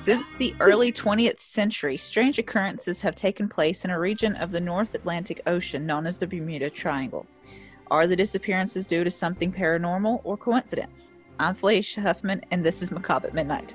Since the early 20th century, strange occurrences have taken place in a region of the North Atlantic Ocean known as the Bermuda Triangle. Are the disappearances due to something paranormal or coincidence? I'm Felicia Huffman, and this is Macabre at Midnight.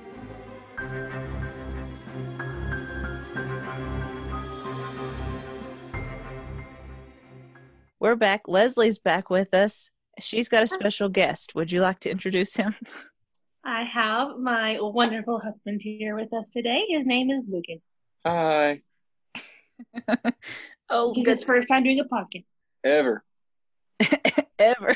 We're back. Leslie's back with us. She's got a special guest. Would you like to introduce him? I have my wonderful husband here with us today. His name is Lucas. Hi. Oh, It's his first time doing a podcast. Ever. Ever.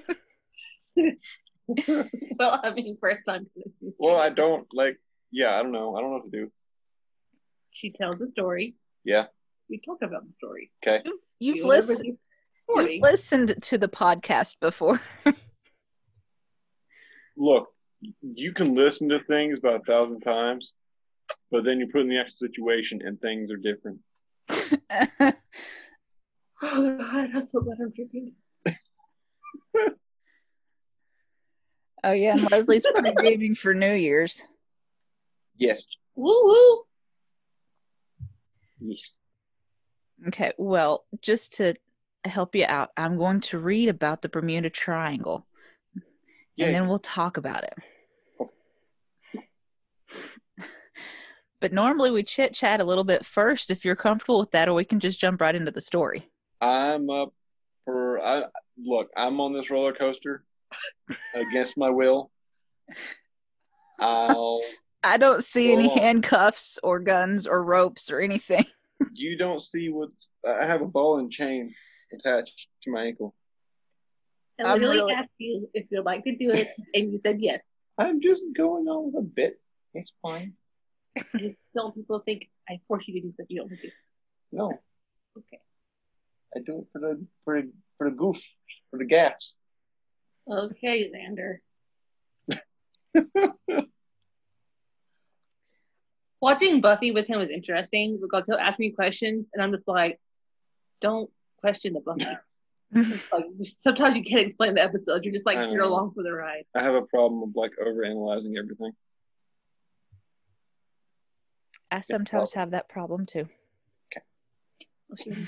Well, I mean, first time. Well, I don't know. I don't know what to do. She tells a story. Yeah. We talk about the story. Okay. You've listened to the podcast before. Look, you can listen to things about 1,000 times, but then you put in the actual situation and things are different. Oh God, that's so glad I'm drinking. Oh yeah, and Leslie's pre-gaming for New Year's. Yes. Woo woo. Yes. Okay, well, just to help you out, I'm going to read about the Bermuda Triangle, and then we'll talk about it. Okay. But normally we chit-chat a little bit first, if you're comfortable with that, or we can just jump right into the story. I'm up for... I'm on this roller coaster against my will. I don't see any handcuffs or guns or ropes or anything. You don't see I have a ball and chain attached to my ankle. I literally asked you if you'd like to do it, and you said yes. I'm just going on with a bit. It's fine. Don't people think I force you to do stuff you don't want to do? No. Okay. I do it for the goof, for the gaps. Okay, Xander. Watching Buffy with him was interesting because he'll ask me questions, and I'm just like, don't question the Buffy. Sometimes you can't explain the episode. You're just like, you're along for the ride. I have a problem of overanalyzing everything. I sometimes have that problem too. Okay.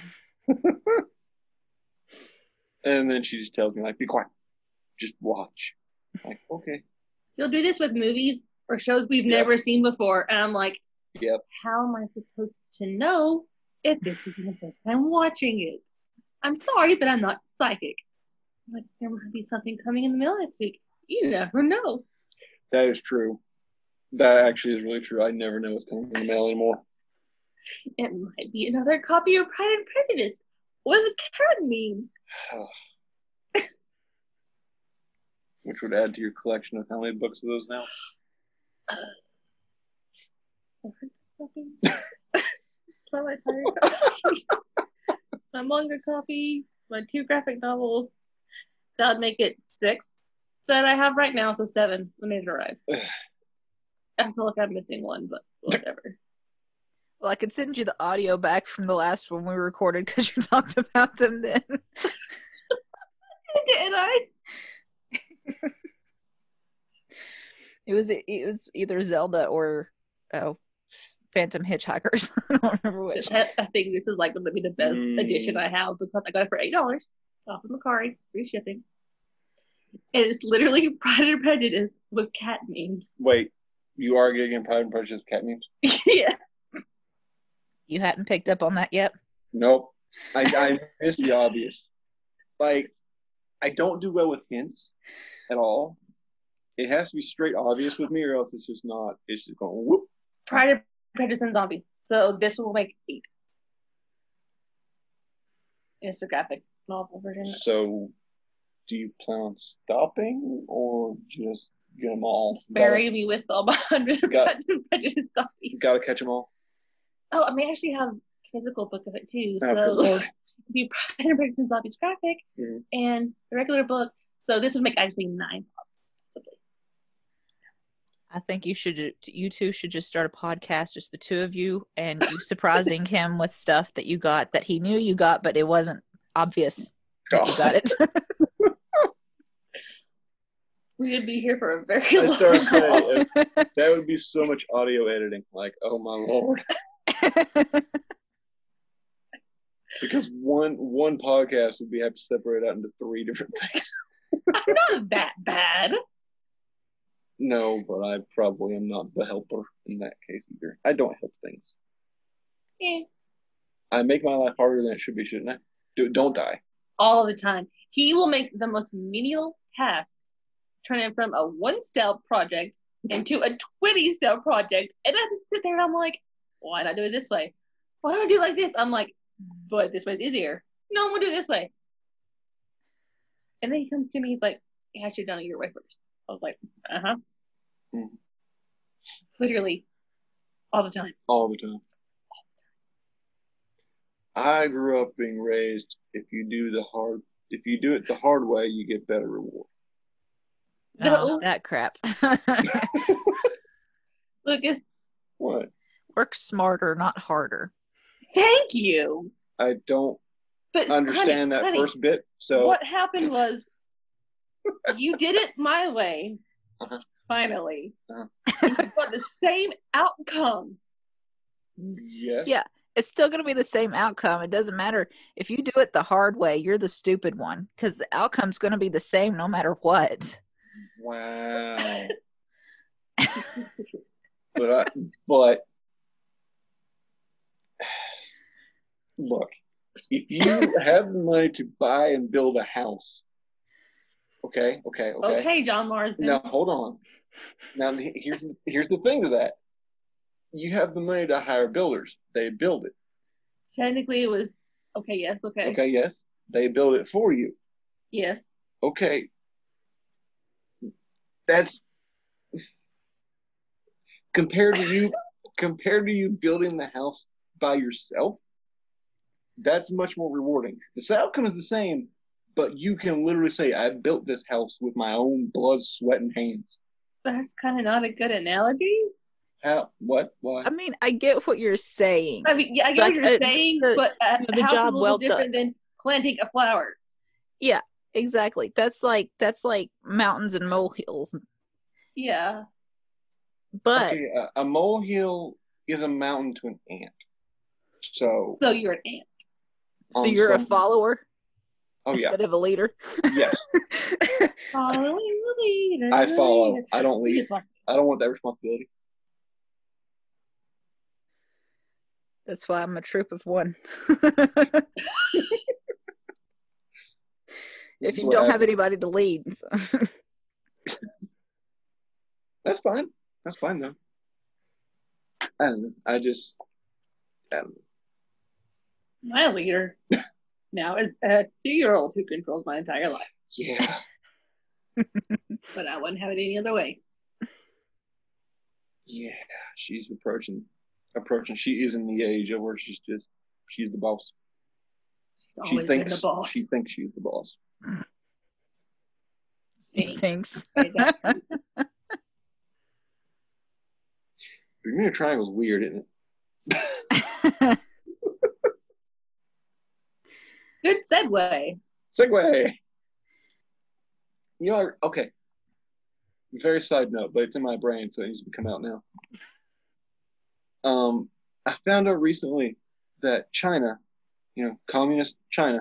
And then she just tells me, be quiet. Just watch. Okay. He'll do this with movies or shows we've never seen before. And I'm like, yep. How am I supposed to know if this is my first time watching it? I'm sorry, but I'm not psychic. There might be something coming in the mail next week. You never know. That is true. That actually is really true. I never know what's coming in the mail anymore. It might be another copy of Pride and Prejudice with cat memes. Which would add to your collection of how many books of those now? Twilight Pirate copy. My manga copy. My 2 graphic novels. That would make it 6 that I have right now, so 7 when it arrives. I feel like I'm missing one, but whatever. Well, I could send you the audio back from the last one we recorded because you talked about them then. Did I? It was either Zelda or Phantom Hitchhikers. I don't remember which. I think this is going to be the best edition I have because I got it for $8 off of Macari, free shipping. And it's literally Pride and Prejudice with cat memes. Wait, you are getting Pride and Prejudice cat memes? Yeah. You hadn't picked up on that yet? Nope. I missed the obvious. I don't do well with hints at all. It has to be straight obvious with me, or else it's just not. It's just going whoop. Pride and Prejudice and Zombies. So this will make 8. It's a graphic novel version. So, do you plan on stopping, or just get them all? Bury me with all my hundreds of Pride and Prejudice copies. Gotta catch them all. Oh, I may actually have a physical book of it too. Oh, so it'd be Pride and Prejudice and Zombies graphic and the regular book. So this would make actually 9 possibly. I think you two should just start a podcast, just the two of you, and you surprising him with stuff that you got that he knew you got, but it wasn't obvious that you got it. We would be here for a very I long started time. saying that would be so much audio editing. Like, oh my lord. Because one podcast would have to separate out into 3 different things. I'm not that bad. No, but I probably am not the helper in that case either. I don't help things. I make my life harder than it should be, shouldn't I? Don't die. All the time. He will make the most menial task turn it from a 1-step project into a 20-step project. And I just sit there and I'm like, why not do it this way? Why don't I do it like this? I'm like, but this way's easier. No, I'm gonna do it this way. And then he comes to me, he's like, yeah, I should have done it your way first. I was like, uh-huh. Mm. Literally all the time. All the time. I grew up being raised, if you do it the hard way, you get better reward. No. That crap. Lucas. What? Work smarter, not harder. Thank you. I don't But understand that honey, first bit. So what happened was you did it my way. Uh-huh. Finally. Uh-huh. You got the same outcome. Yes. Yeah, it's still going to be the same outcome. It doesn't matter if you do it the hard way. You're the stupid one because the outcome's going to be the same no matter what. Wow. but look, if you have the money to buy and build a house, okay. Okay, John Marsden. Now hold on. Now here's the thing to that. You have the money to hire builders. They build it. Technically, it was okay. Yes. Okay. Okay. Yes. They build it for you. Yes. Okay. That's compared to you building the house by yourself. That's much more rewarding. The outcome is the same, but you can literally say, "I built this house with my own blood, sweat, and hands." That's kind of not a good analogy. How? What? Why? I mean, I get what you're saying. I mean, yeah, I get Like, what you're saying, but the house job is a little well different than planting a flower. Yeah, exactly. That's like mountains and molehills. Yeah. But okay, a molehill is a mountain to an ant. So you're an ant. so you're a follower Oh yeah. instead of a leader. Yes. Following the leader. I follow. I don't lead. Just watch. I don't want that responsibility. That's why I'm a troop of one. If you don't have anybody to lead. So. That's fine. That's fine though. I don't know. I don't know. My leader now is a 2-year-old who controls my entire life. Yeah. But I wouldn't have it any other way. Yeah. She's approaching. She is in the age of where she's the boss. She's always been the boss. She thinks she's the boss. Thanks. Bermuda Triangle's weird, isn't it? Good segue. You know, okay. Very side note, but it's in my brain, so it needs to come out now. I found out recently that China, communist China,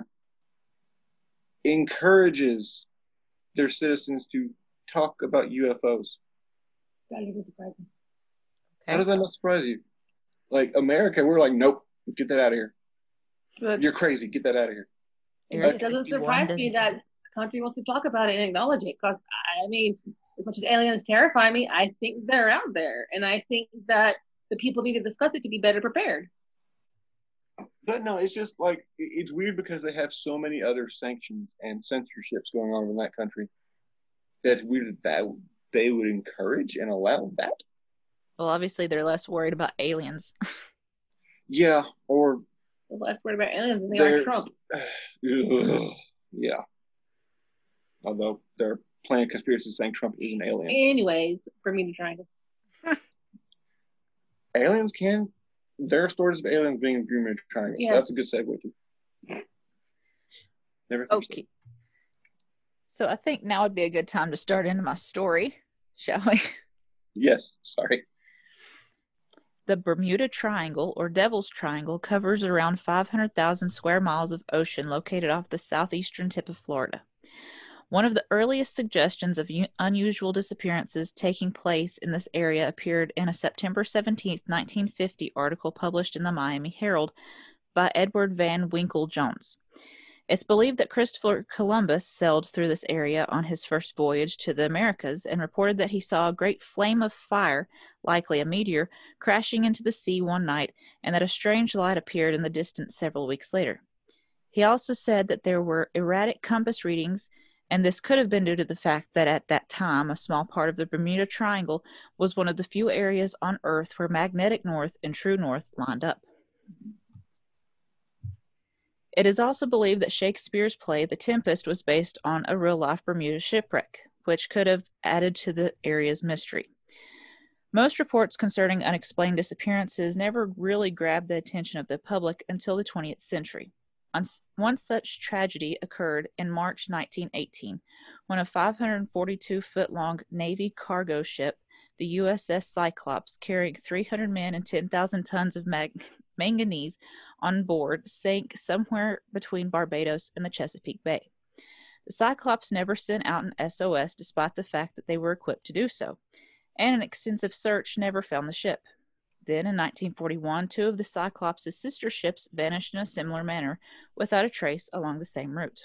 encourages their citizens to talk about UFOs. That doesn't surprise me. How does that not surprise you? Like America, we're like, nope, get that out of here. Good. You're crazy. Get that out of here. It doesn't surprise me that the country wants to talk about it and acknowledge it. Because, I mean, as much as aliens terrify me, I think they're out there. And I think that the people need to discuss it to be better prepared. But no, it's just like, it's weird because they have so many other sanctions and censorships going on in that country. That's weird that they would encourage and allow that. Well, obviously, they're less worried about aliens. Yeah, or... They're less worried about aliens than they are Trump. Yeah. Although they're playing conspiracy saying Trump is an alien. Anyways, Bermuda Triangle. Aliens can... There are stories of aliens being in Bermuda Triangle, so that's a good segue too. Never Okay. So I think now would be a good time to start into my story, shall we? Yes, sorry. The Bermuda Triangle, or Devil's Triangle, covers around 500,000 square miles of ocean located off the southeastern tip of Florida. One of the earliest suggestions of unusual disappearances taking place in this area appeared in a September 17, 1950 article published in the Miami Herald by Edward Van Winkle Jones. It's believed that Christopher Columbus sailed through this area on his first voyage to the Americas and reported that he saw a great flame of fire, likely a meteor, crashing into the sea one night, and that a strange light appeared in the distance several weeks later. He also said that there were erratic compass readings, and this could have been due to the fact that at that time a small part of the Bermuda Triangle was one of the few areas on Earth where magnetic north and true north lined up. It is also believed that Shakespeare's play The Tempest was based on a real-life Bermuda shipwreck, which could have added to the area's mystery. Most reports concerning unexplained disappearances never really grabbed the attention of the public until the 20th century. One such tragedy occurred in March 1918, when a 542-foot-long Navy cargo ship, the USS Cyclops, carrying 300 men and 10,000 tons of manganese on board, sank somewhere between Barbados and the Chesapeake Bay. The Cyclops never sent out an SOS despite the fact that they were equipped to do so, and an extensive search never found the ship. Then, in 1941, two of the Cyclops' sister ships vanished in a similar manner, without a trace along the same route.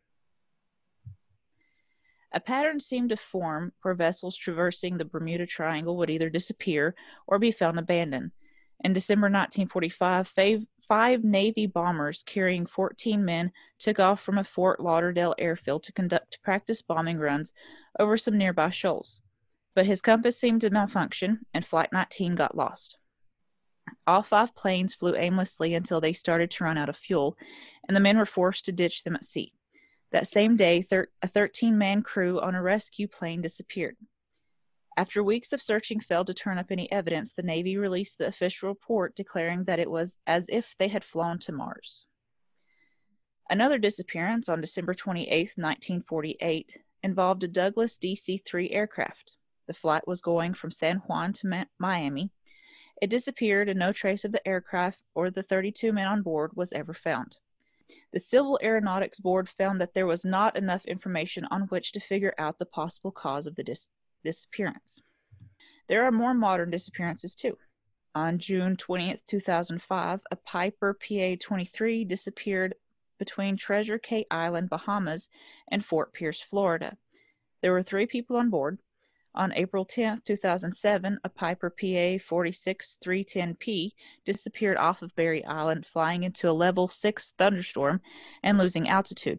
A pattern seemed to form where vessels traversing the Bermuda Triangle would either disappear or be found abandoned. In December 1945, five Navy bombers carrying 14 men took off from a Fort Lauderdale airfield to conduct practice bombing runs over some nearby shoals. But his compass seemed to malfunction, and Flight 19 got lost. All 5 planes flew aimlessly until they started to run out of fuel, and the men were forced to ditch them at sea. That same day, a 13-man crew on a rescue plane disappeared. After weeks of searching failed to turn up any evidence, the Navy released the official report declaring that it was as if they had flown to Mars. Another disappearance on December 28, 1948, involved a Douglas DC-3 aircraft. The flight was going from San Juan to Miami. It disappeared, and no trace of the aircraft or the 32 men on board was ever found. The Civil Aeronautics Board found that there was not enough information on which to figure out the possible cause of the disappearance. There are more modern disappearances, too. On June 20th, 2005, a Piper PA-23 disappeared between Treasure Cay Island, Bahamas, and Fort Pierce, Florida. There were 3 people on board. On April 10, 2007, a Piper PA-46-310P disappeared off of Berry Island, flying into a level 6 thunderstorm and losing altitude.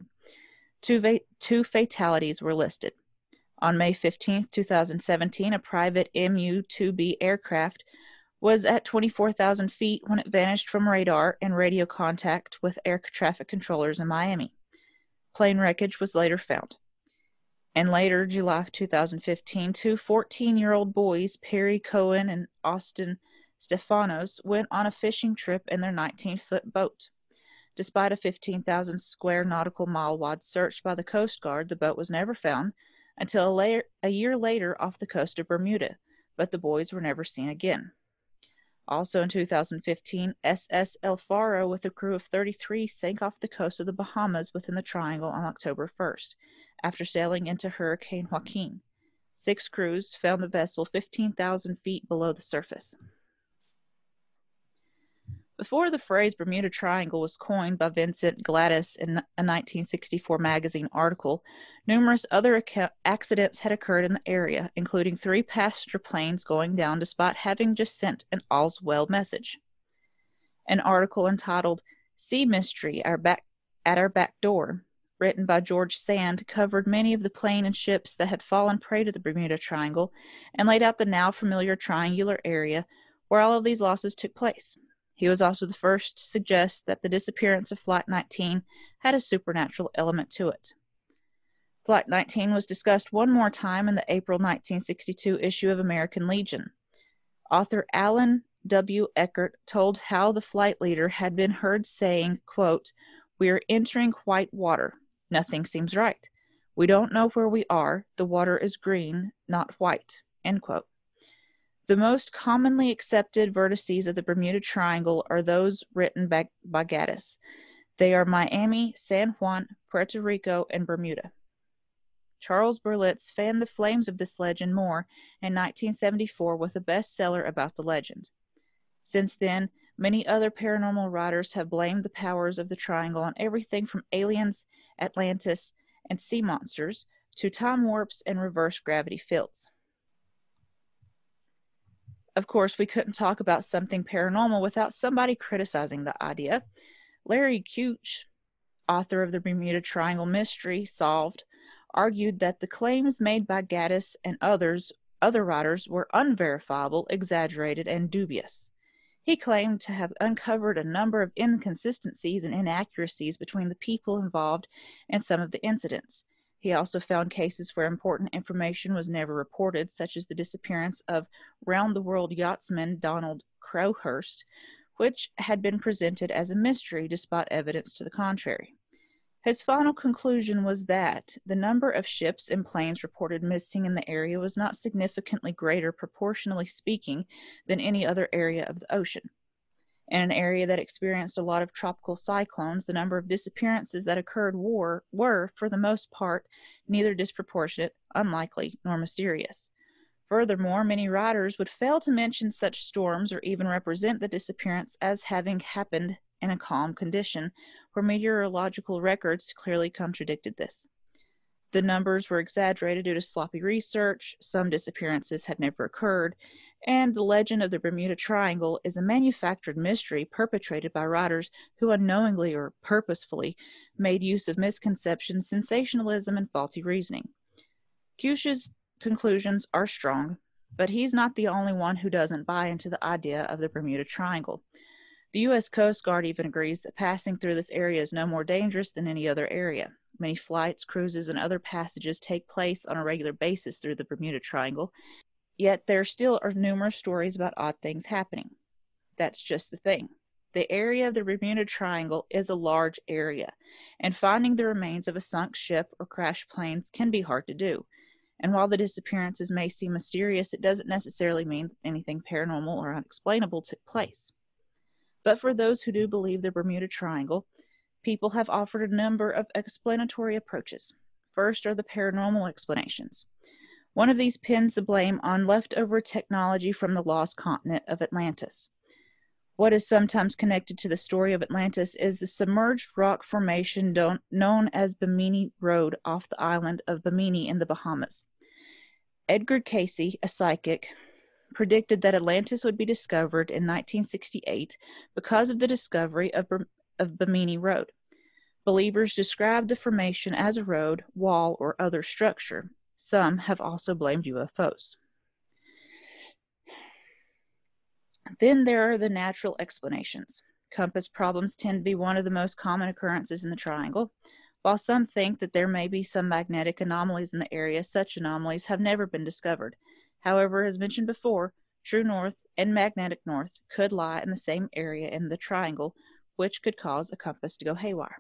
Two fatalities were listed. On May 15, 2017, a private MU-2B aircraft was at 24,000 feet when it vanished from radar and radio contact with air traffic controllers in Miami. Plane wreckage was later found. And later, July 2015, 2 14-year-old boys, Perry Cohen and Austin Stefanos, went on a fishing trip in their 19-foot boat. Despite a 15,000 square nautical mile wide search by the Coast Guard, the boat was never found until a year later off the coast of Bermuda, but the boys were never seen again. Also in 2015, SS El Faro with a crew of 33 sank off the coast of the Bahamas within the Triangle on October 1st, after sailing into Hurricane Joaquin. 6 crews found the vessel 15,000 feet below the surface. Before the phrase Bermuda Triangle was coined by Vincent Gladys in a 1964 magazine article, numerous other accidents had occurred in the area, including 3 passenger planes going down despite having just sent an all's well message. An article entitled Sea Mystery at Our Back Door, written by George Sand, covered many of the planes and ships that had fallen prey to the Bermuda Triangle and laid out the now familiar triangular area where all of these losses took place. He was also the first to suggest that the disappearance of Flight 19 had a supernatural element to it. Flight 19 was discussed one more time in the April 1962 issue of American Legion. Author Alan W. Eckert told how the flight leader had been heard saying, quote, "We are entering white water. Nothing seems right. We don't know where we are. The water is green, not white. End quote. The most commonly accepted vertices of the Bermuda Triangle are those written by Gaddis. They are Miami, San Juan, Puerto Rico, and Bermuda. Charles Berlitz fanned the flames of this legend more in 1974 with a bestseller about the legend. Since then, many other paranormal writers have blamed the powers of the triangle on everything from aliens, Atlantis, and sea monsters to time warps and reverse gravity fields. Of course, we couldn't talk about something paranormal without somebody criticizing the idea. Larry Kuetsch, author of the Bermuda Triangle Mystery Solved, argued that the claims made by Gaddis and other writers were unverifiable, exaggerated, and dubious. He claimed to have uncovered a number of inconsistencies and inaccuracies between the people involved in some of the incidents. He also found cases where important information was never reported, such as the disappearance of round-the-world yachtsman Donald Crowhurst, which had been presented as a mystery despite evidence to the contrary. His final conclusion was that the number of ships and planes reported missing in the area was not significantly greater, proportionally speaking, than any other area of the ocean. In an area that experienced a lot of tropical cyclones, the number of disappearances that occurred were, for the most part, neither disproportionate, unlikely, nor mysterious. Furthermore, many writers would fail to mention such storms or even represent the disappearance as having happened in a calm condition, where meteorological records clearly contradicted this. The numbers were exaggerated due to sloppy research, some disappearances had never occurred, and the legend of the Bermuda Triangle is a manufactured mystery perpetrated by writers who unknowingly or purposefully made use of misconceptions, sensationalism, and faulty reasoning. Kuetsch's conclusions are strong, but he's not the only one who doesn't buy into the idea of the Bermuda Triangle. The U.S. Coast Guard even agrees that passing through this area is no more dangerous than any other area. Many flights, cruises, and other passages take place on a regular basis through the Bermuda Triangle, yet there still are numerous stories about odd things happening. That's just the thing. The area of the Bermuda Triangle is a large area, and finding the remains of a sunk ship or crashed planes can be hard to do. And while the disappearances may seem mysterious, it doesn't necessarily mean anything paranormal or unexplainable took place. But for those who do believe the Bermuda Triangle, people have offered a number of explanatory approaches. First are the paranormal explanations. One of these pins the blame on leftover technology from the lost continent of Atlantis. What is sometimes connected to the story of Atlantis is the submerged rock formation known as Bimini Road off the island of Bimini in the Bahamas. Edgar Cayce, a psychic, predicted that Atlantis would be discovered in 1968 because of the discovery of Bimini Road. Believers described the formation as a road, wall, or other structure. Some have also blamed UFOs. Then there are the natural explanations. Compass problems tend to be one of the most common occurrences in the triangle. While some think that there may be some magnetic anomalies in the area, such anomalies have never been discovered. However, as mentioned before, true north and magnetic north could lie in the same area in the triangle, which could cause a compass to go haywire.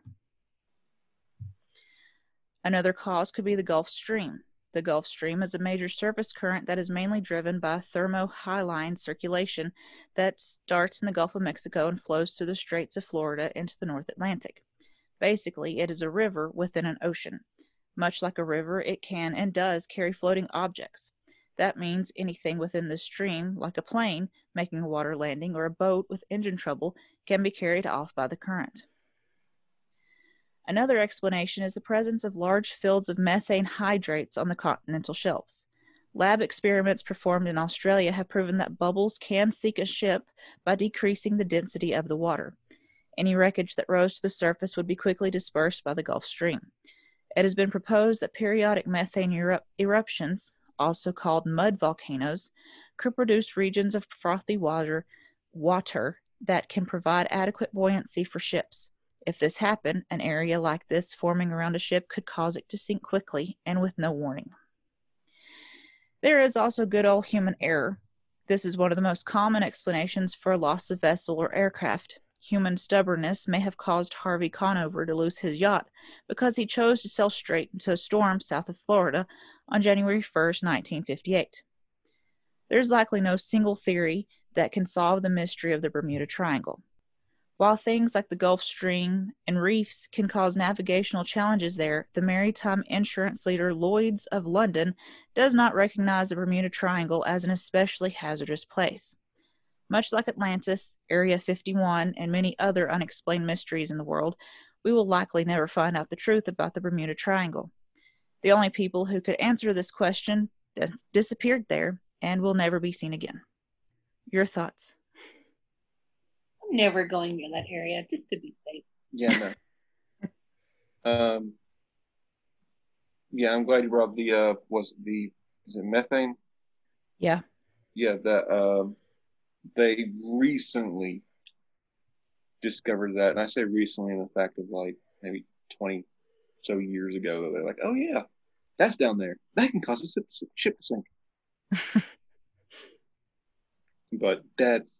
Another cause could be the Gulf Stream. The Gulf Stream is a major surface current that is mainly driven by thermohaline circulation that starts in the Gulf of Mexico and flows through the Straits of Florida into the North Atlantic. Basically, it is a river within an ocean. Much like a river, it can and does carry floating objects. That means anything within the stream, like a plane making a water landing or a boat with engine trouble, can be carried off by the current. Another explanation is the presence of large fields of methane hydrates on the continental shelves. Lab experiments performed in Australia have proven that bubbles can sink a ship by decreasing the density of the water. Any wreckage that rose to the surface would be quickly dispersed by the Gulf Stream. It has been proposed that periodic methane eruptions, also called mud volcanoes, could produce regions of frothy water that can provide adequate buoyancy for ships. If this happened, an area like this forming around a ship could cause it to sink quickly and with no warning. There is also good old human error. This is one of the most common explanations for a loss of vessel or aircraft. human stubbornness may have caused Harvey Conover to lose his yacht because he chose to sail straight into a storm south of Florida on January 1st, 1958. There's likely no single theory that can solve the mystery of the Bermuda Triangle. While things like the Gulf Stream and reefs can cause navigational challenges there, the maritime insurance leader Lloyd's of London does not recognize the Bermuda Triangle as an especially hazardous place. Much like Atlantis, Area 51, and many other unexplained mysteries in the world, we will likely never find out the truth about the Bermuda Triangle. The only people who could answer this question disappeared there and will never be seen again. Your thoughts? I'm never going near that area just to be safe. Yeah, no. Yeah, I'm glad you brought up is it methane? Yeah. Yeah, that they recently discovered that, and I say recently in the fact of like maybe 20 so years ago. They're like, oh yeah, that's down there. That can cause a ship to sink. But that's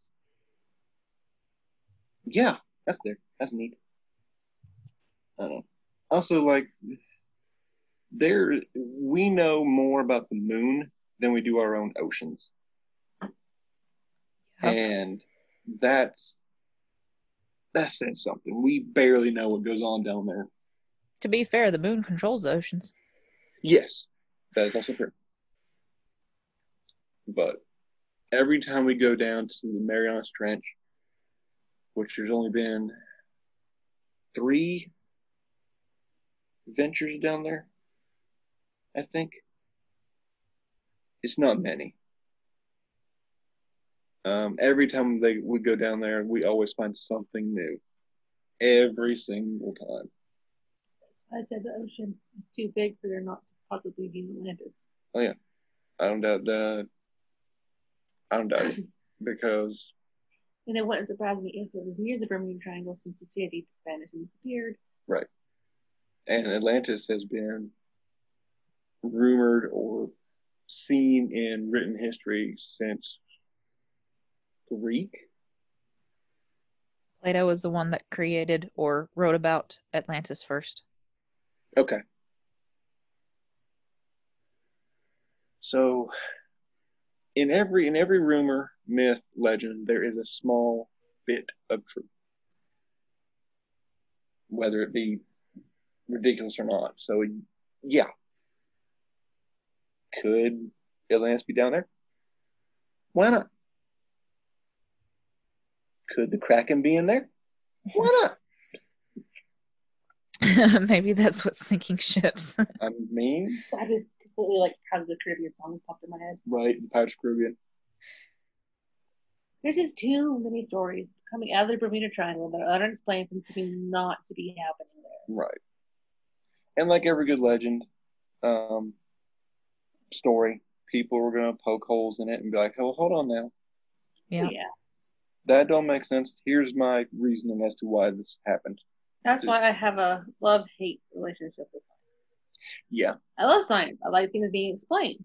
there. That's neat. I don't know. Also, like, we know more about the moon than we do our own oceans. Yep. And that's saying something. We barely know what goes on down there. To be fair, the moon controls the oceans. Yes, that is also true. But every time we go down to the Marianas Trench, which there's only been 3 ventures down there, I think. It's not many. Every time we go down there, we always find something new. Every single time. I said the ocean is too big for there not to possibly be Atlantis. Oh yeah, I don't doubt that. I don't doubt it because. And it wouldn't surprise me if it was near the Bermuda Triangle since the city Spanish and disappeared. Right, and Atlantis has been rumored or seen in written history since Greek. Plato was the one that created or wrote about Atlantis first. Okay. So, in every rumor, myth, legend, there is a small bit of truth, whether it be ridiculous or not. So, yeah, could Atlantis be down there? Why not? Could the Kraken be in there? Why not? Maybe that's what's sinking ships. I mean, that is completely like how the Caribbean song popped in my head. Right, the Pirates of the Caribbean. There's just too many stories coming out of the Bermuda Triangle that are unexplained and to be not to be happening there. Right. And like every good legend story, people were going to poke holes in it and be like, oh, hold on now. Yeah. That don't make sense. Here's my reasoning as to why this happened. That's why I have a love-hate relationship with science. Yeah. I love science. I like things being explained.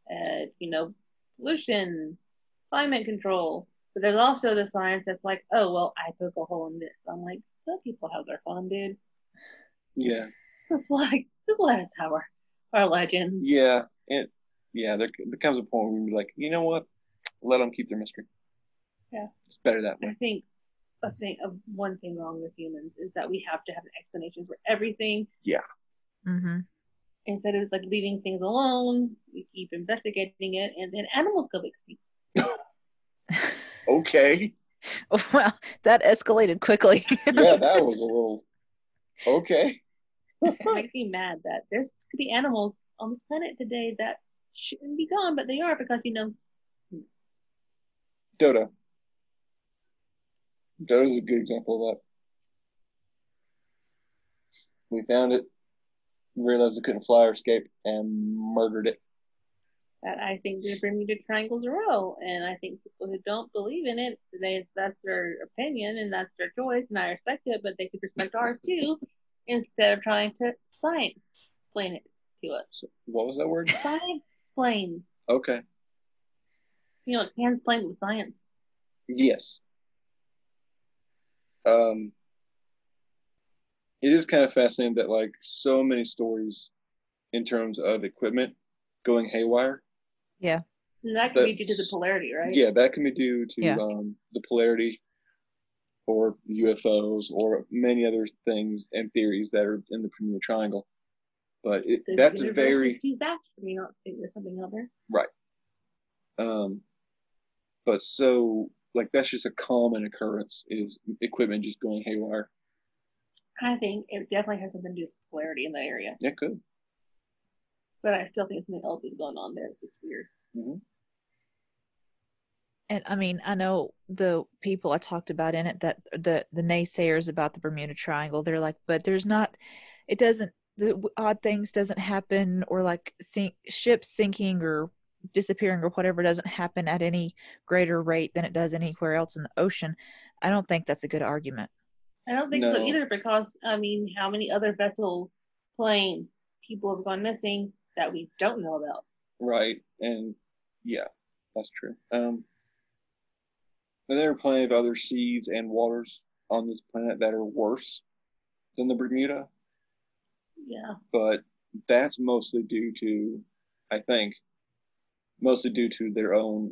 Pollution, climate control. But there's also the science that's like, oh, well, I poke a hole in this. I'm like, let people have their fun, dude. Yeah. It's like, just let us have our legends. Yeah. There comes a point where you're like, you know what? Let them keep their mystery. Yeah. It's better that way. I think one thing wrong with humans is that we have to have an explanation for everything. Yeah. Mm-hmm. Instead of just like leaving things alone, we keep investigating it, and then animals go extinct. Okay. Well, that escalated quickly. Yeah, that was a little. Okay. It makes me mad that there could be animals on this planet today that shouldn't be gone, but they are because Dodo. Dodo's a good example of that. We found it, realized it couldn't fly or escape, and murdered it. That I think the Bermuda Triangle's real, and I think people who don't believe in it, that's their opinion and that's their choice, and I respect it, but they could respect ours too, instead of trying to science explain it to us. So, what was that word? Science explain. Okay. Hands explain with science. Yes. um, it is kind of fascinating that like so many stories in terms of equipment going haywire. Yeah. And that could be due to the polarity, right? Yeah, that can be due to Yeah. The polarity or UFOs or many other things and theories that are in the Bermuda Triangle. But that's universe is too vast for me not to think there's something out there. Right. But so like that's just a common occurrence is equipment just going haywire. I think it definitely has something to do with polarity in that area. It could. But I still think something else is going on there. It's weird. Mm-hmm. And I mean, I know the people I talked about in it that the naysayers about the Bermuda Triangle, they're like, but there's not, it doesn't, the odd things doesn't happen, or like ships sinking or disappearing or whatever doesn't happen at any greater rate than it does anywhere else in the ocean. I don't think that's a good argument. I don't think so either, because I mean, how many other vessels, planes, people have gone missing that we don't know about? Right, and yeah, that's true. And there are plenty of other seas and waters on this planet that are worse than the Bermuda. Yeah. But that's mostly due to, I think, mostly due to their own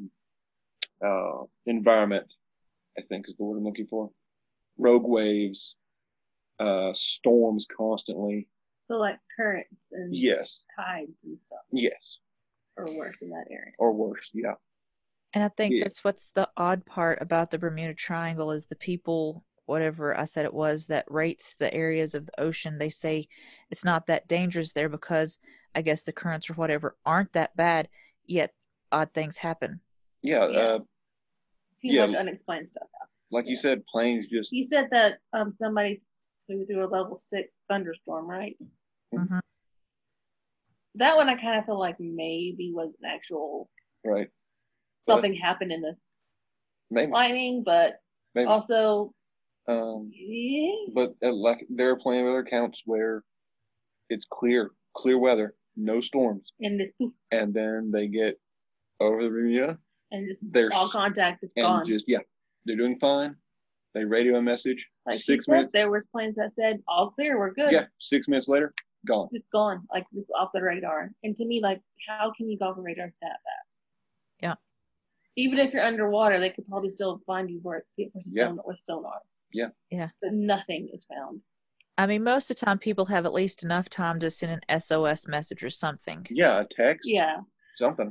environment, I think is the word I'm looking for. Rogue waves, storms constantly. So like currents and yes, tides and stuff. Yes. Or worse in that area. Or worse, yeah. And I think that's what's the odd part about the Bermuda Triangle is the people, whatever I said it was, that rates the areas of the ocean. They say it's not that dangerous there because I guess the currents or whatever aren't that bad, yet odd things happen. Yeah. Too much unexplained stuff happens. Like you said, planes just. You said that somebody flew through a level 6 thunderstorm, right? Mm-hmm. That one I kind of feel like maybe was an actual. Right. Something happened in the lightning, but also. But like there are plenty of other accounts where it's clear weather, no storms, and this poof, and then they get over the Bermuda, and just all contact is gone. Just they're doing fine. They radio a message. Like 6 minutes, there was planes that said all clear, we're good. Yeah, 6 minutes later, gone. Just gone, like just off the radar. And to me, like, how can you go off the radar that fast? Yeah. Even if you're underwater, they could probably still find you with sonar. Yeah. Yeah. But nothing is found. I mean, most of the time, people have at least enough time to send an SOS message or something. Yeah, a text. Yeah. Something.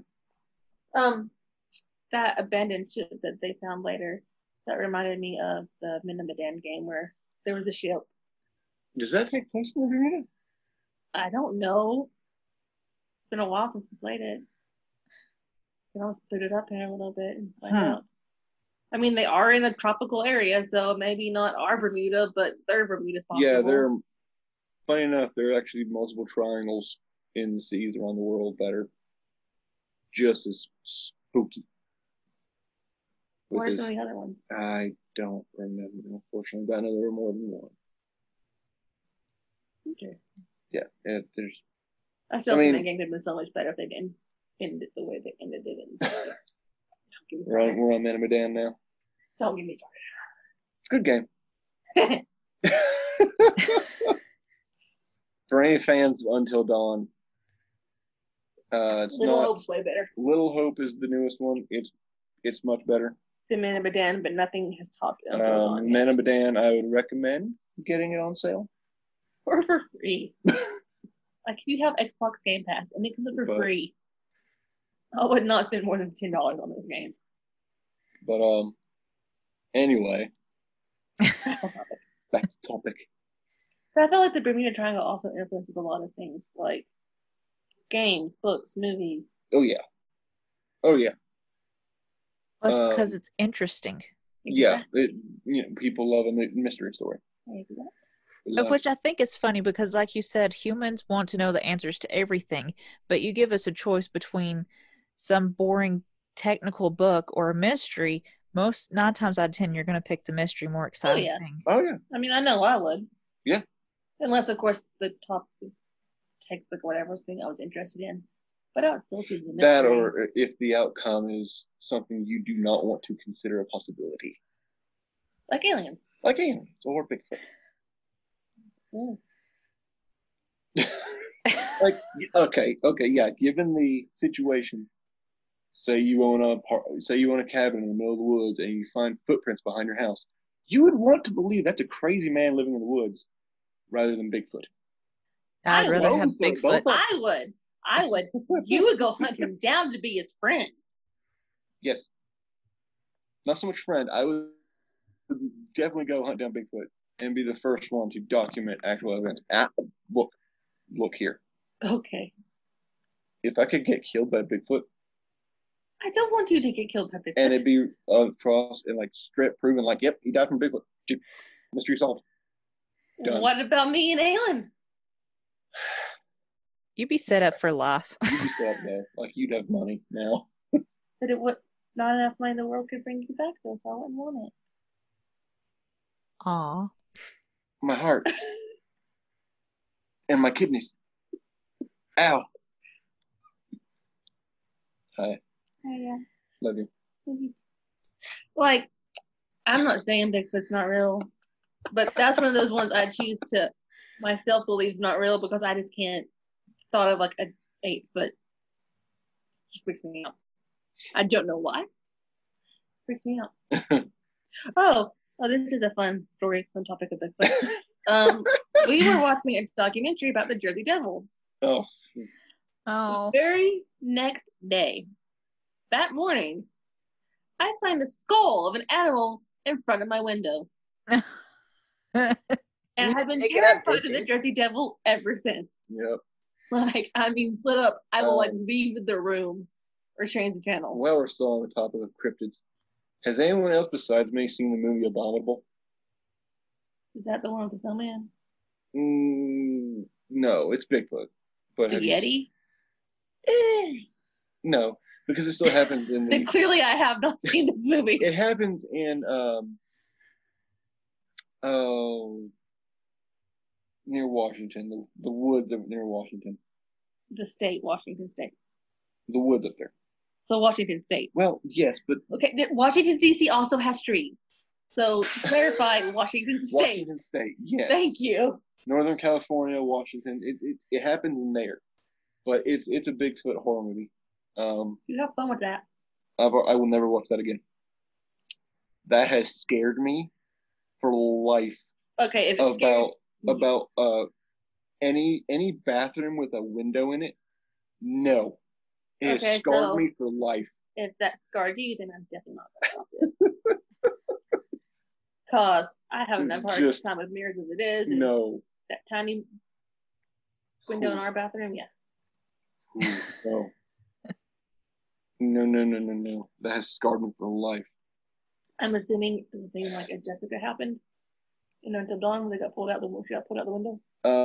That abandoned ship that they found later, that reminded me of the Medan game where there was a ship. Does that take place in the Bermuda? I don't know. It's been a while since we played it. You can always put it up there a little bit and find out. I mean, they are in a tropical area, so maybe not our Bermuda, but their Bermuda's possible. Yeah, funny enough, there are actually multiple triangles in the seas around the world that are just as spooky. What are some of the other ones? I don't remember, unfortunately, but I know there were more than one. Okay. Yeah, there's. I still think the game could have been so much better if they didn't end it the way they ended it. We're on Medan now. Don't get me started. Good game. For any fans of Until Dawn, it's Little Hope's way better. Little Hope is the newest one. It's much better. The Medan, but nothing has topped it. Medan, I would recommend getting it on sale. Or for free. Like if you have Xbox Game Pass and it comes for free, I would not spend more than $10 on this game. But anyway, back to topic. But I feel like the Bermuda Triangle also influences a lot of things, like games, books, movies. Oh yeah. Well, it's because it's interesting. Exactly. Yeah, people love a mystery story. Which I think is funny because, like you said, humans want to know the answers to everything, but you give us a choice between some boring technical book or a mystery. 9 times out of 10, you're going to pick the mystery, more exciting thing. Oh yeah. I mean, I know I would. Yeah. Unless, of course, the top textbook or whatever was the thing I was interested in. But I would still choose the mystery. That, or if the outcome is something you do not want to consider a possibility. Like aliens. Like aliens or Bigfoot. Mm. Like, okay, yeah. Given the situation, say you own a cabin in the middle of the woods and you find footprints behind your house, you would want to believe that's a crazy man living in the woods rather than Bigfoot. I'd rather have Both Bigfoot. I would. You would go hunt him down to be his friend. Yes. Not so much friend. I would definitely go hunt down Bigfoot and be the first one to document actual events. Look here. Okay. If I could get killed by Bigfoot, I don't want you to get killed by Bigfoot. and it'd be across and like strip proven, like, yep, he died from Bigfoot. Mystery solved. Done. What about me and Alan? You'd be set up for life. You'd be set up though. Like, you'd have money now. But it would not enough money in the world could bring you back though, so I wouldn't want it. Aw. My heart. And my kidneys. Ow. Hi. Yeah. Love you. Like, I'm not saying Bigfoot's not real, but that's one of those ones I choose to myself believe is not real because I just can't thought of like a 8-foot. It freaks me out. I don't know why. It freaks me out. Oh, this is a fun story, fun topic of Bigfoot. We were watching a documentary about the Jersey Devil. Oh. The very next day, that morning, I find a skull of an animal in front of my window. And I've been terrified of the Jersey Devil ever since. Yep. Like, I mean, split up. I will like leave the room or change the channel. While we're still on the topic of cryptids, has anyone else besides me seen the movie Abominable? Is that the one with the snowman? No, it's Bigfoot. But the Yeti? No, because it still happens in the... Clearly I have not seen this movie. It happens in near Washington, the woods near Washington. The state, Washington State. The woods up there. So Washington State. Well, yes, but... Okay, Washington, D.C. also has streets. So, to clarify, Washington State. Washington State, yes. Thank you. Northern California, Washington. It happens in there. But it's a Bigfoot horror movie. You have fun with that. I will never watch that again. That has scared me for life. Okay, if it's about any bathroom with a window in it, no. It has scarred me for life. If that scarred you, then I'm definitely not going to watch it. Because I have enough hard time with mirrors as it is. No. That tiny window in our bathroom, yeah. Ooh, no. That has scarred me for life. I'm assuming the thing like if Jessica happened, until dawn when they got pulled out the window.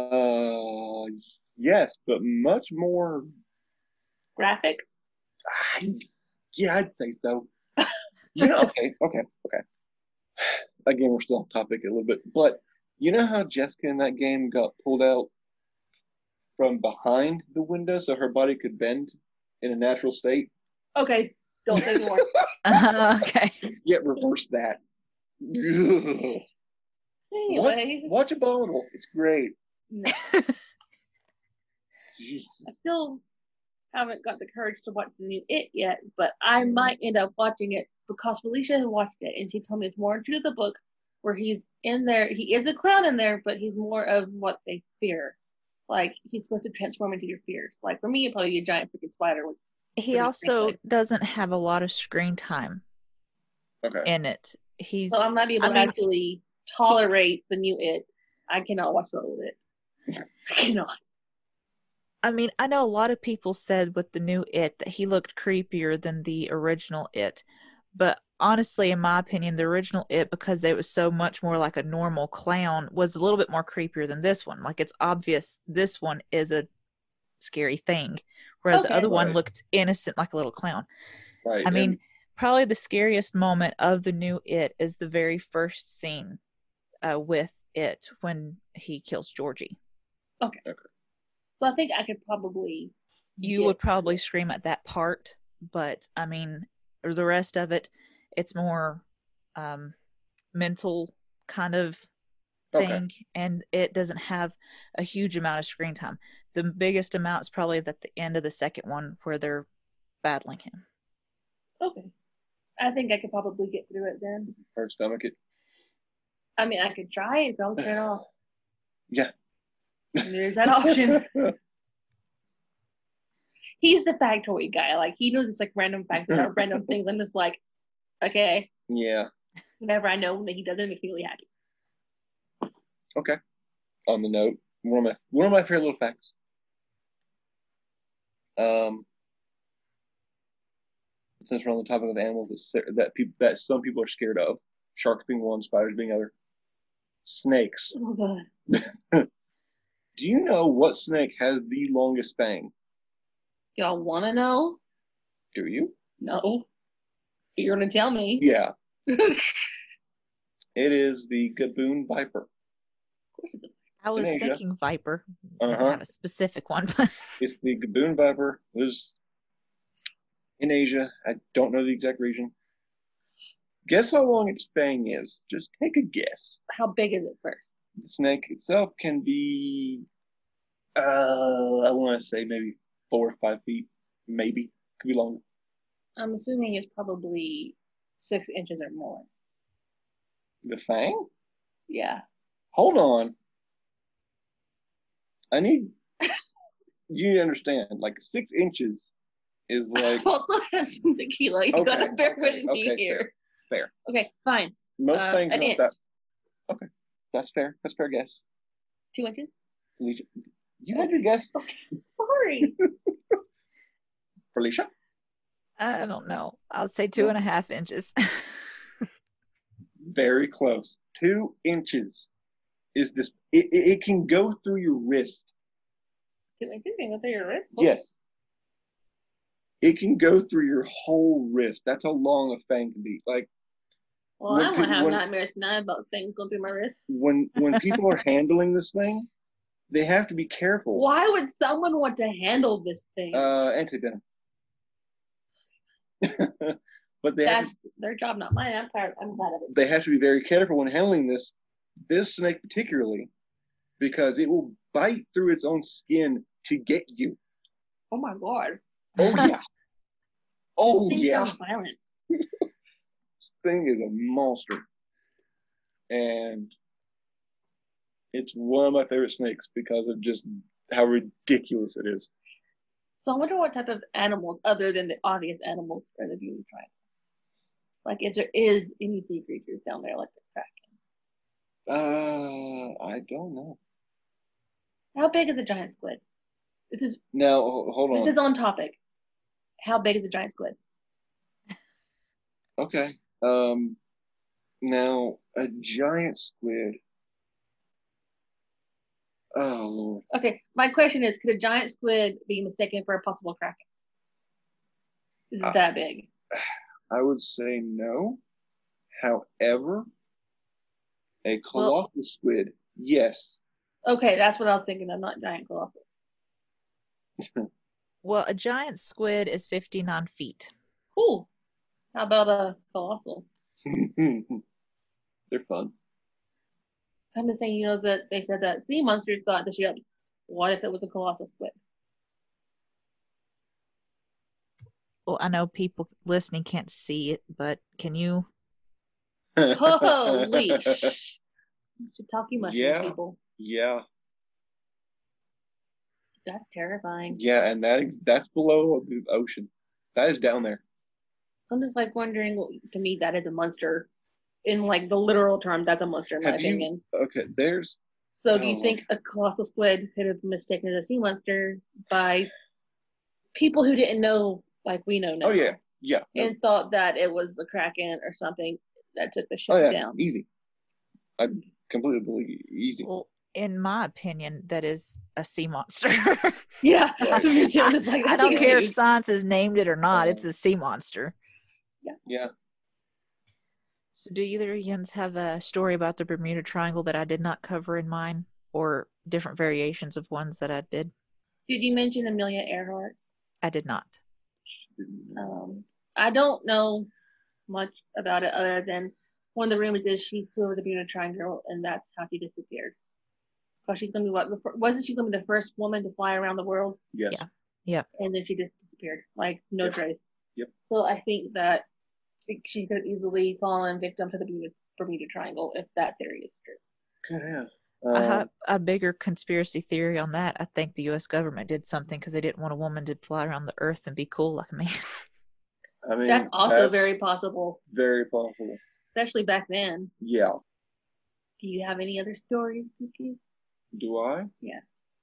Yes, but much more graphic. Yeah, I'd say so. Okay. Again, we're still on topic a little bit, but you know how Jessica in that game got pulled out from behind the window so her body could bend in a natural state? Okay, don't say more. Okay. Yeah, reverse that. Anyway. Watch Abominable. It's great. No. Jesus. I still haven't got the courage to watch the new It yet, but I might end up watching it because Felicia had watched it and she told me it's more true to the book where he's in there. He is a clown in there, but he's more of what they fear. Like, he's supposed to transform into your fears. Like, for me, it'd probably be a giant freaking spider. He also doesn't have a lot of screen time in it. So I'm not able to actually tolerate the new It. I cannot watch the old It. I cannot. I mean, I know a lot of people said with the new It that he looked creepier than the original It. But honestly, in my opinion, the original It, because it was so much more like a normal clown, was a little bit more creepier than this one. Like, it's obvious this one is a scary thing, whereas the other one looked innocent like a little clown. Right. I mean, probably the scariest moment of the new It is the very first scene with It when he kills Georgie. Okay. So I think I could probably... You would probably scream at that part, but I mean, or the rest of it, it's more mental kind of thing, and it doesn't have a huge amount of screen time. The biggest amount is probably at the end of the second one where they're battling him. Okay. I think I could probably get through it then. Hard stomach it. I mean, I could try it, but I'll turn it off. Yeah. There's that option. He's the factoid guy. Like, he knows it's like random facts about random things. I'm just like, okay. Yeah. Whenever I know that he does it, it makes me really happy. Okay. On the note, one of my favorite little facts. Since we're on the topic of animals that some people are scared of, sharks being one, spiders being other, snakes. Oh, God. Do you know what snake has the longest fang? Y'all want to know? Do you? No. But you're going to tell me. Yeah. It is the Gaboon viper. Of course it is. I was Asia. thinking viper. I didn't have a specific one. It's the Gaboon viper. Lives in Asia. I don't know the exact region. Guess how long its fang is. Just take a guess. How big is it first? The snake itself can be, I want to say maybe 4 or 5 feet. Maybe. Could be longer. I'm assuming it's probably 6 inches or more. The fang? Yeah. Hold on. I need you to understand. Like 6 inches is like Also have some tequila. You gotta bear with me here. Fair. Okay, fine. Most fangs an not inch. that. Okay, that's fair. That's fair guess. 2 inches? Felicia, you had your guess. Sorry. Felicia? I don't know. I'll say 2.5 inches. Very close. 2 inches is this. It can go through your wrist. 2 inches can go through your wrist? Yes. It can go through your whole wrist. That's how long a fang can be. Like, well, I'm gonna have nightmares tonight about things going through my wrist. When people are handling this thing, they have to be careful. Why would someone want to handle this thing? Anti-venom. But that's their job, not mine. I'm glad of it. They have to be very careful when handling this snake particularly, because it will bite through its own skin to get you. Oh my God. Oh yeah. Oh this yeah. So violent. This thing is a monster, and it's one of my favorite snakes because of just how ridiculous it is. So I wonder what type of animals, other than the obvious animals, are the Bermuda Triangle. Like, is there any sea creatures down there like the Kraken? I don't know. How big is a giant squid? Now hold on. This is on topic. How big is a giant squid? Okay. Now a giant squid. Oh Lord. Okay, my question is: could a giant squid be mistaken for a possible Kraken? Is it that big? I would say no. However, a colossal squid, yes. Okay, that's what I was thinking. I'm not giant colossal. Well, a giant squid is 59 feet. Cool. How about a colossal? They're fun. So I'm just saying, that they said that sea monsters got the ships. What if it was a colossal squid? Well, I know people listening can't see it, but can you? Holy sh! Should talkie mushrooms, people. Yeah. That's terrifying. Yeah, and that's below the ocean. That is down there. So I'm just like wondering. To me, that is a monster. In like the literal term, that's a monster in my opinion. Okay, there's. So do you think a colossal squid could have been mistaken as a sea monster by people who didn't know, like we know now? Oh yeah. And thought that it was the Kraken or something that took the ship down. Easy. I completely believe easy. Well, in my opinion, that is a sea monster. Yeah. I don't care if science has named it or not. It's a sea monster. Yeah. So do either of you have a story about the Bermuda Triangle that I did not cover in mine, or different variations of ones that I did? Did you mention Amelia Earhart? I did not. I don't know much about it other than one of the rumors is she flew over the Bermuda Triangle, and that's how she disappeared. Because she's going to be wasn't she going to be the first woman to fly around the world? Yes. Yeah. Yep. And then she just disappeared, like no trace. Yep. So I think that she could have easily fallen victim to the Bermuda Triangle if that theory is true. Could have. I have a bigger conspiracy theory on that. I think the U.S. government did something because they didn't want a woman to fly around the earth and be cool like a man. I mean, that's also very possible. Very possible. Especially back then. Yeah. Do you have any other stories, Cookies? Do I? Yeah.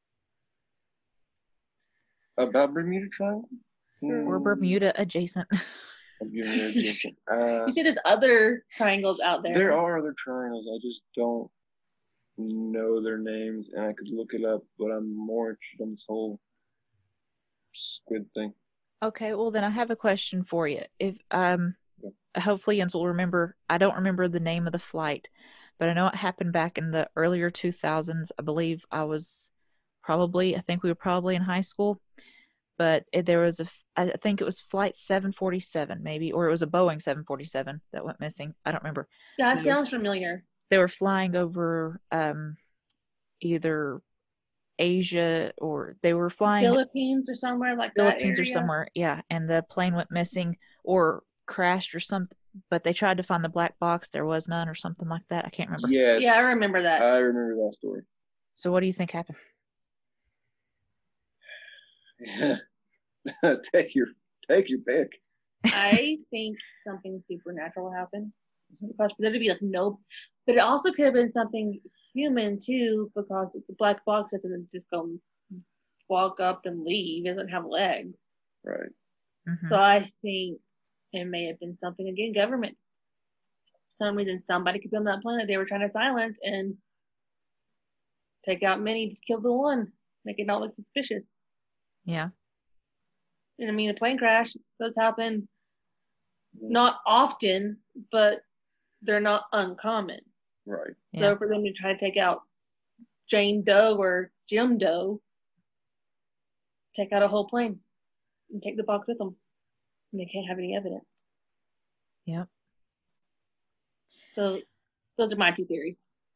About Bermuda Triangle? Or Bermuda adjacent. You see, there's other triangles out there. There are other triangles. I just don't know their names, and I could look it up, but I'm more interested in this whole squid thing. Okay, well then I have a question for you. If hopefully Jens will remember. I don't remember the name of the flight, but I know it happened back in the earlier 2000s. I believe I think we were probably in high school. But there was I think it was flight 747 maybe, or it was a Boeing 747 that went missing. I don't remember. Yeah, it sounds familiar. They were flying over either Asia, or they were flying Philippines or somewhere like that. Philippines or somewhere, yeah. And the plane went missing or crashed or something. But they tried to find the black box. There was none or something like that. I can't remember. Yes. Yeah, I remember that. I remember that story. So what do you think happened? Take your pick. I think something supernatural happened. Because for there to be like no, but it also could have been something human too, because the black box doesn't just go walk up and leave. It doesn't have legs. Right. Mm-hmm. So I think it may have been something, again, government. For some reason, somebody could be on that planet they were trying to silence and take out many to kill the one, make it not look suspicious. Yeah. And I mean, a plane crash does happen, not often, but they're not uncommon. Right. So for them to try to take out Jane Doe or Jim Doe, take out a whole plane and take the box with them, and they can't have any evidence. Yep. So those are my two theories.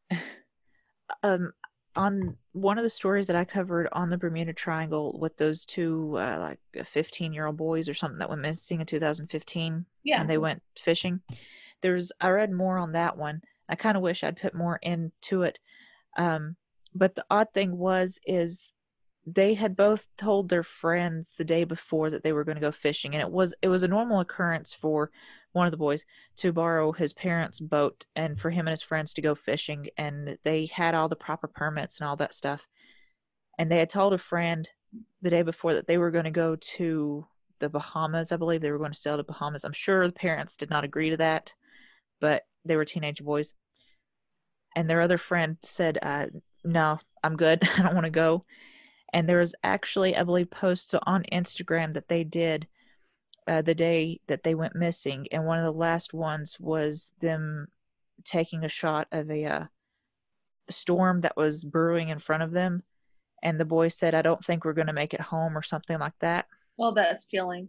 On one of the stories that I covered on the Bermuda Triangle with those two, like 15-year-old boys or something that went missing in 2015 when they went fishing, I read more on that one. I kind of wish I'd put more into it. But the odd thing is they had both told their friends the day before that they were going to go fishing, and it was a normal occurrence for one of the boys to borrow his parents' boat and for him and his friends to go fishing, and they had all the proper permits and all that stuff. And they had told a friend the day before that they were going to go to the Bahamas. I believe they were going to sail to Bahamas. I'm sure the parents did not agree to that, but they were teenage boys. And their other friend said, no, I'm good. I don't want to go. And there was actually, I believe, posts on Instagram that they did the day that they went missing. And one of the last ones was them taking a shot of a storm that was brewing in front of them. And the boy said, I don't think we're going to make it home, or something like that. Well, that's chilling.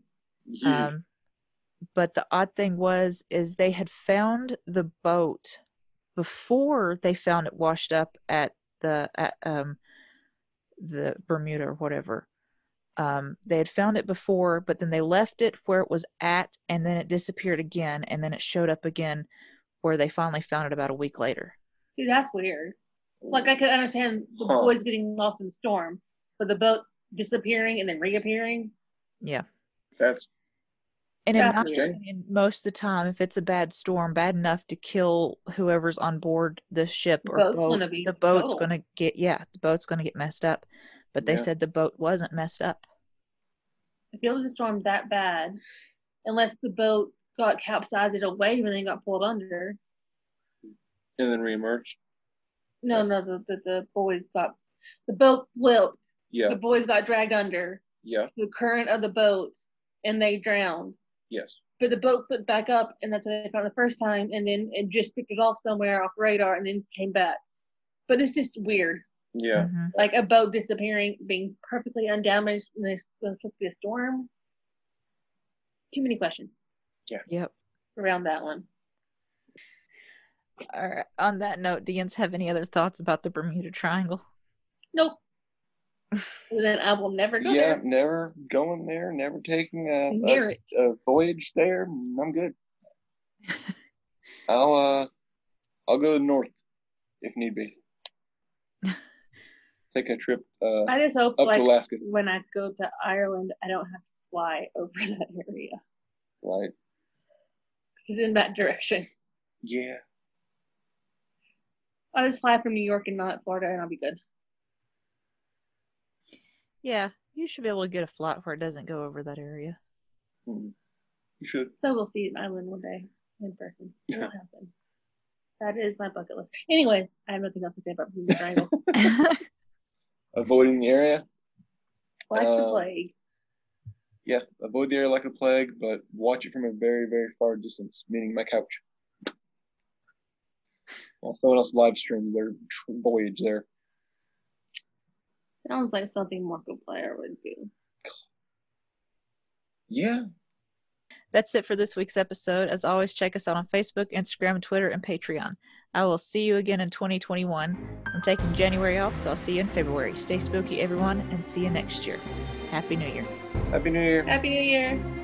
But the odd thing is they had found the boat before they found it washed up at the Bermuda or whatever. They had found it before, but then they left it where it was at, and then it disappeared again, and then it showed up again where they finally found it about a week later. See, that's weird. Like, I could understand the boys getting lost in the storm, but the boat disappearing and then reappearing. Yeah. And in my opinion, most of the time, if it's a bad storm, bad enough to kill whoever's on board the ship or boat, the boat's going to get messed up. But they said the boat wasn't messed up. If it was a storm that bad, unless the boat got capsized away when they got pulled under. And then reemerged? No, the boys got, the boat flipped. Yeah. The boys got dragged under. Yeah. The current of the boat, and they drowned. Yes. But the boat flipped back up, and that's what they found the first time, and then it just picked it off somewhere off radar and then came back. But it's just weird. Yeah. Mm-hmm. Like a boat disappearing, being perfectly undamaged, and there's supposed to be a storm. Too many questions. Yeah. Yep. Around that one. All right. On that note, do you have any other thoughts about the Bermuda Triangle? Nope. And then I will never go Yeah, there. never going there, never taking Near it. a voyage there. I'm good. I'll go north if need be. Take a trip I just hope up like to Alaska. when I go to Ireland, I don't have to fly over that area. Right. It's in that direction. Yeah. I'll just fly from New York and not Florida, and I'll be good. Yeah, you should be able to get a flight where it doesn't go over that area. You should. So we'll see an island one day in person. It won't happen. That is my bucket list. Anyways, I have nothing else to say about Bermuda Triangle. Avoiding the area. Like the plague. Yeah, avoid the area like a plague, but watch it from a very, very far distance, meaning my couch. While someone else live streams their voyage there. Sounds like something Markiplier would do. Yeah. That's it for this week's episode. As always, check us out on Facebook, Instagram, Twitter, and Patreon. I will see you again in 2021. I'm taking January off, so I'll see you in February. Stay spooky, everyone, and see you next year. Happy New Year. Happy New Year. Happy New Year.